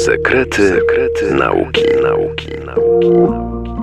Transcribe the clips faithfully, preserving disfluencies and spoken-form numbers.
Sekrety, sekrety nauki, nauki, nauki.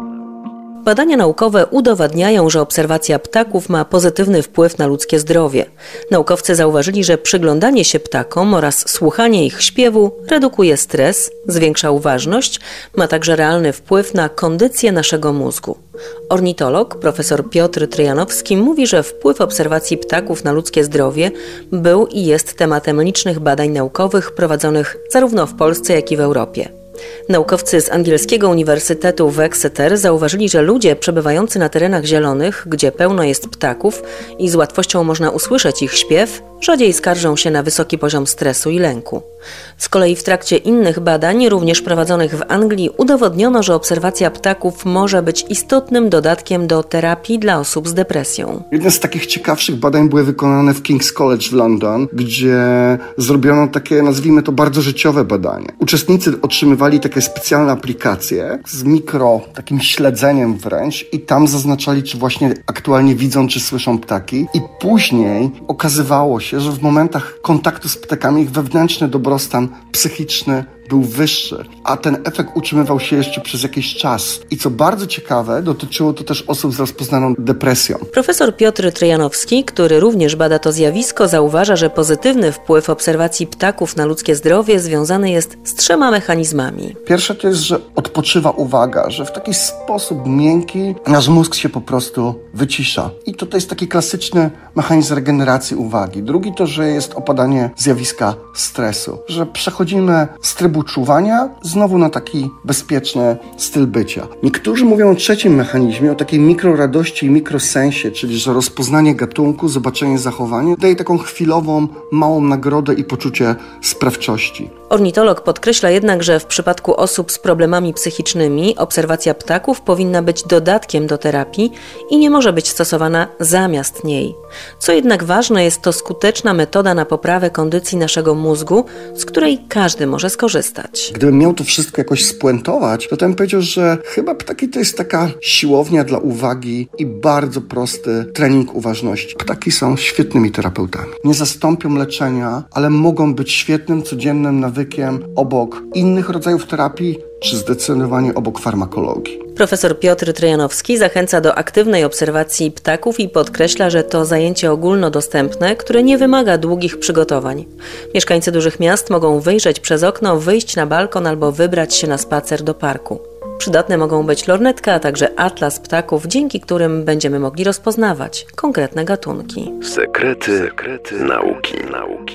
Badania naukowe udowadniają, że obserwacja ptaków ma pozytywny wpływ na ludzkie zdrowie. Naukowcy zauważyli, że przyglądanie się ptakom oraz słuchanie ich śpiewu redukuje stres, zwiększa uważność, ma także realny wpływ na kondycję naszego mózgu. Ornitolog profesor Piotr Tryjanowski mówi, że wpływ obserwacji ptaków na ludzkie zdrowie był i jest tematem licznych badań naukowych prowadzonych zarówno w Polsce, jak i w Europie. Naukowcy z angielskiego Uniwersytetu w Exeter zauważyli, że ludzie przebywający na terenach zielonych, gdzie pełno jest ptaków i z łatwością można usłyszeć ich śpiew, rzadziej skarżą się na wysoki poziom stresu i lęku. Z kolei w trakcie innych badań, również prowadzonych w Anglii, udowodniono, że obserwacja ptaków może być istotnym dodatkiem do terapii dla osób z depresją. Jedne z takich ciekawszych badań były wykonane w King's College w London, gdzie zrobiono takie, nazwijmy to, bardzo życiowe badanie. Uczestnicy otrzymywali takie specjalne aplikacje z mikro, takim śledzeniem wręcz i tam zaznaczali, czy właśnie aktualnie widzą, czy słyszą ptaki. I później okazywało się, że w momentach kontaktu z ptakami ich wewnętrzny dobrostan psychiczny był wyższy, a ten efekt utrzymywał się jeszcze przez jakiś czas. I co bardzo ciekawe, dotyczyło to też osób z rozpoznaną depresją. Profesor Piotr Tryjanowski, który również bada to zjawisko, zauważa, że pozytywny wpływ obserwacji ptaków na ludzkie zdrowie związany jest z trzema mechanizmami. Pierwsze to jest, że odpoczywa uwaga, że w taki sposób miękki nasz mózg się po prostu wycisza. I to, to jest taki klasyczny mechanizm regeneracji uwagi. Drugi to, że jest opadanie zjawiska stresu, że przechodzimy z trybu czuwania znowu na taki bezpieczny styl bycia. Niektórzy mówią o trzecim mechanizmie, o takiej mikroradości i mikrosensie, czyli że rozpoznanie gatunku, zobaczenie zachowania daje taką chwilową, małą nagrodę i poczucie sprawczości. Ornitolog podkreśla jednak, że w przypadku osób z problemami psychicznymi obserwacja ptaków powinna być dodatkiem do terapii i nie może być stosowana zamiast niej. Co jednak ważne, jest to skuteczna metoda na poprawę kondycji naszego mózgu, z której każdy może skorzystać. Gdybym miał to wszystko jakoś spuentować, to bym powiedział, że chyba ptaki to jest taka siłownia dla uwagi i bardzo prosty trening uważności. Ptaki są świetnymi terapeutami. Nie zastąpią leczenia, ale mogą być świetnym, codziennym nawykiem obok innych rodzajów terapii, czy zdecydowanie obok farmakologii. Profesor Piotr Tryjanowski zachęca do aktywnej obserwacji ptaków i podkreśla, że to zajęcie ogólnodostępne, które nie wymaga długich przygotowań. Mieszkańcy dużych miast mogą wyjrzeć przez okno, wyjść na balkon albo wybrać się na spacer do parku. Przydatne mogą być lornetka, a także atlas ptaków, dzięki którym będziemy mogli rozpoznawać konkretne gatunki. Sekrety, sekrety nauki, nauki.